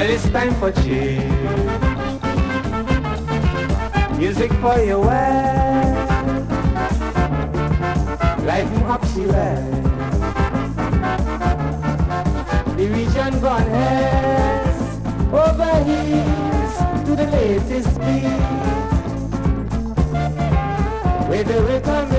Well, it's time for change. Music for your way. Lighten up the way. The region gone heads over heels to the latest beat. With the rhythm